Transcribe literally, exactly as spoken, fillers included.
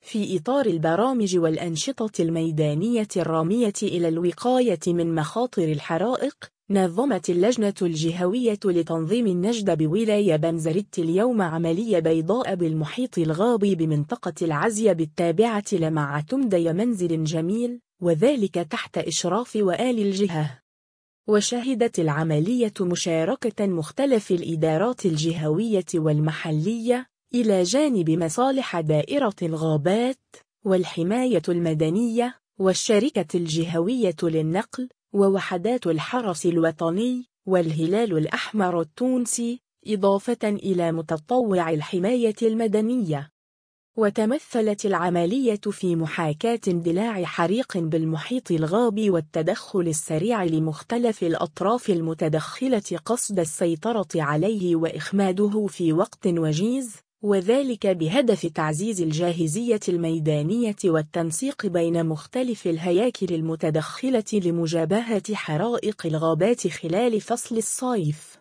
في إطار البرامج والأنشطة الميدانية الرامية إلى الوقاية من مخاطر الحرائق، نظمت اللجنة الجهوية لتنظيم النجدة بولاية بنزرت اليوم عملية بيضاء بالمحيط الغابي بمنطقة العزية التابعة لمعتمدي منزل جميل، وذلك تحت إشراف وآل الجهة. وشهدت العملية مشاركة مختلف الإدارات الجهوية والمحلية، إلى جانب مصالح دائرة الغابات، والحماية المدنية، والشركة الجهوية للنقل، ووحدات الحرس الوطني، والهلال الأحمر التونسي، إضافة إلى متطوع الحماية المدنية. وتمثلت العملية في محاكاة اندلاع حريق بالمحيط الغابي والتدخل السريع لمختلف الأطراف المتدخلة قصد السيطرة عليه وإخماده في وقت وجيز، وذلك بهدف تعزيز الجاهزية الميدانية والتنسيق بين مختلف الهياكل المتدخلة لمجابهة حرائق الغابات خلال فصل الصيف.